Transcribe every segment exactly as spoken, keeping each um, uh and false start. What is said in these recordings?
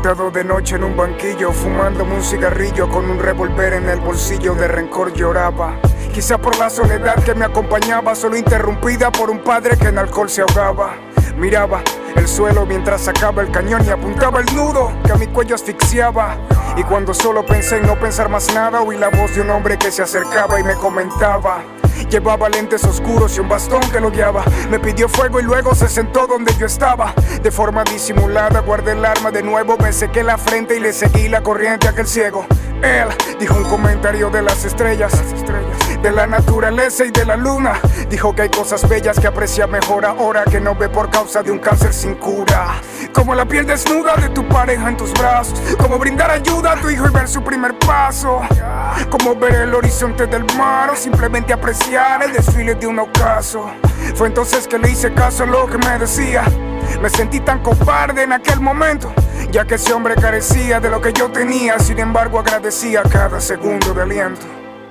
Sentado de noche en un banquillo, fumándome un cigarrillo con un revólver en el bolsillo, de rencor lloraba. Quizá por la soledad que me acompañaba, solo interrumpida por un padre que en alcohol se ahogaba. Miraba el suelo mientras sacaba el cañón y apuntaba el nudo que a mi cuello asfixiaba. Y cuando solo pensé en no pensar más nada, oí la voz de un hombre que se acercaba y me comentaba. Llevaba lentes oscuros y un bastón que lo guiaba. Me pidió fuego y luego se sentó donde yo estaba. De forma disimulada guardé el arma de nuevo, me sequé la frente y le seguí la corriente a aquel ciego. Él dijo un comentario de las estrellas, de la naturaleza y de la luna. Dijo que hay cosas bellas que aprecia mejor ahora que no ve por causa de un cáncer sin cura. Como la piel desnuda de tu pareja en tus brazos, como brindar ayuda a tu hijo y ver su primer paso, como ver el horizonte del mar o simplemente apreciar el desfile de un ocaso. Fue entonces que le hice caso a lo que me decía. Me sentí tan cobarde en aquel momento, ya que ese hombre carecía de lo que yo tenía. Sin embargo agradecía cada segundo de aliento.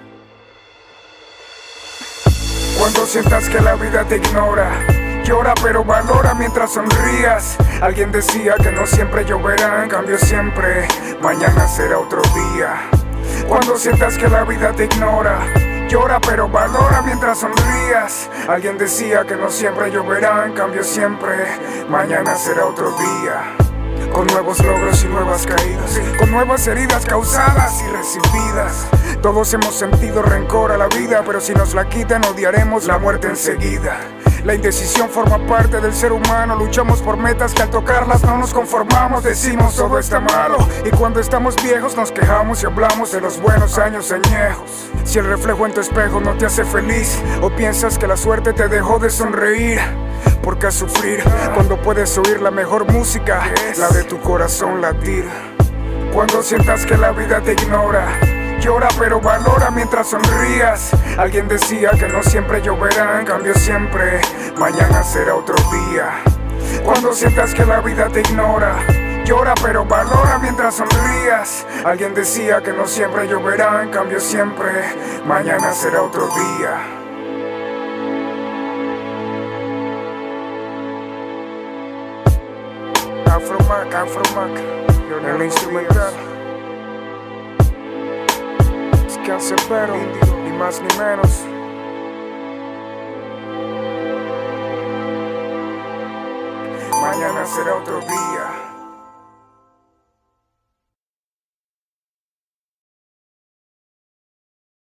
Cuando sientas que la vida te ignora, llora pero valora mientras sonrías. Alguien decía que no siempre lloverá, en cambio siempre mañana será otro día. Cuando sientas que la vida te ignora, llora pero valora mientras sonrías. Alguien decía que no siempre lloverá, en cambio siempre mañana será otro día. Con nuevos logros y nuevas caídas, con nuevas heridas causadas y recibidas. Todos hemos sentido rencor a la vida, pero si nos la quitan odiaremos la muerte enseguida. La indecisión forma parte del ser humano. Luchamos por metas que al tocarlas no nos conformamos. Decimos todo está malo, y cuando estamos viejos nos quejamos y hablamos de los buenos años añejos. Si el reflejo en tu espejo no te hace feliz, o piensas que la suerte te dejó de sonreír, ¿por qué sufrir cuando puedes oír la mejor música, la de tu corazón latir? Cuando sientas que la vida te ignora, llora pero valora mientras sonrías. Alguien decía que no siempre lloverá, en cambio siempre mañana será otro día. Cuando sientas que la vida te ignora, llora pero valora mientras sonrías. Alguien decía que no siempre lloverá, en cambio siempre mañana será otro día. Afro Mac, Afro Mac, el instrumental. Es Canserbero, ni más ni menos. Mañana será otro día.